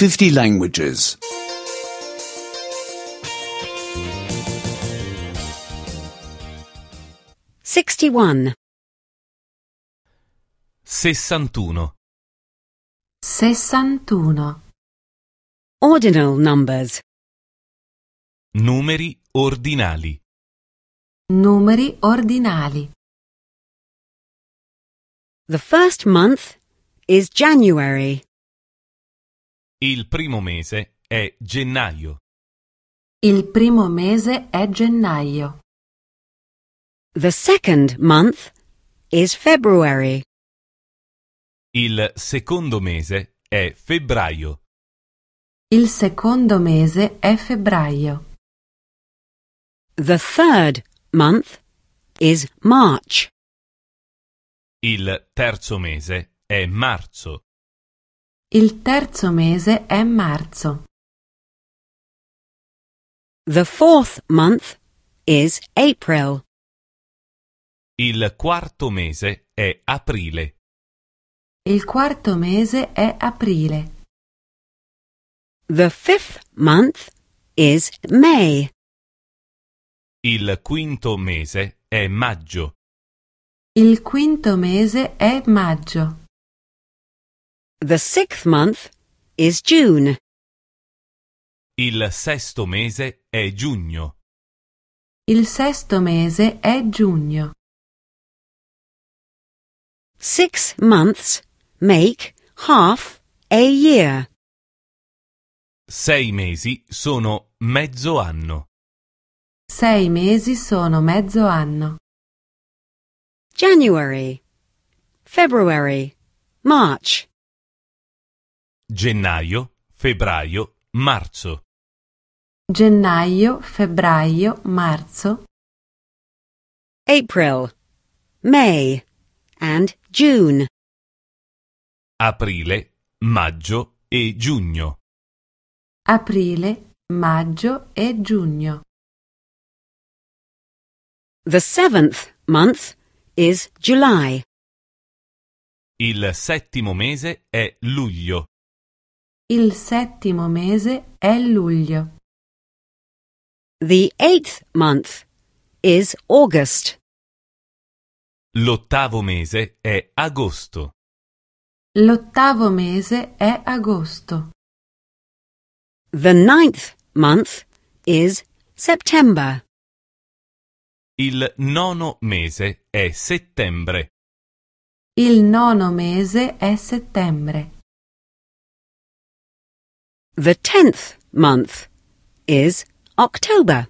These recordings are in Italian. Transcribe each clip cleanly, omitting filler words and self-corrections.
50 languages. 61. 61. 61. Ordinal numbers. Numeri ordinali. Numeri ordinali. The first month is January. Il primo mese è gennaio. Il primo mese è gennaio. The second month is February. Il secondo mese è febbraio. Il secondo mese è febbraio. The third month is March. Il terzo mese è marzo. Il terzo mese è marzo. The fourth month is April. Il quarto mese è aprile. Il quarto mese è aprile. The fifth month is May. Il quinto mese è maggio. Il quinto mese è maggio. The sixth month is June. Il sesto mese è giugno. Il sesto mese è giugno. 6 months make half a year. 6 mesi sono mezzo anno. 6 mesi sono mezzo anno. January, February, March. Gennaio, febbraio, marzo. Gennaio, febbraio, marzo. April, May, and June. Aprile, maggio e giugno. Aprile, maggio e giugno. The seventh month is July. Il settimo mese è luglio. Il settimo mese è luglio. The eighth month is August. L'ottavo mese è agosto. L'ottavo mese è agosto. The ninth month is September. Il nono mese è settembre. Il nono mese è settembre. The 10th month is October.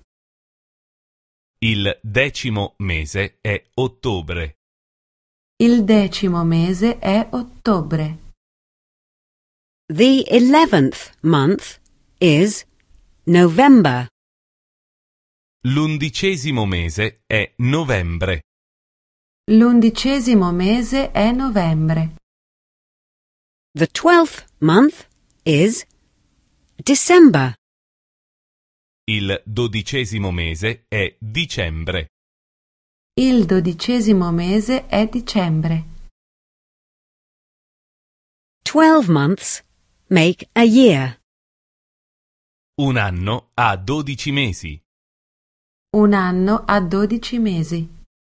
Il decimo mese è ottobre. Il decimo mese è ottobre. The 11th month is November. L'undicesimo mese è novembre. L'undicesimo mese è novembre. The 12th month is December. Il dodicesimo mese è dicembre. Il dodicesimo mese è dicembre. 12 months make a year. Un anno ha 12 mesi. Un anno ha 12 mesi.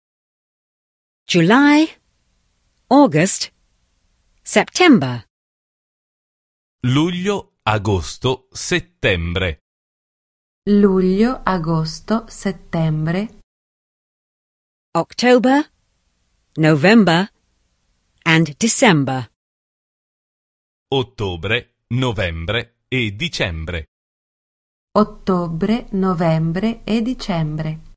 July, August, September. Luglio, agosto, settembre. Luglio, agosto, settembre. October, November, and December. Ottobre, novembre e dicembre. Ottobre, novembre e dicembre.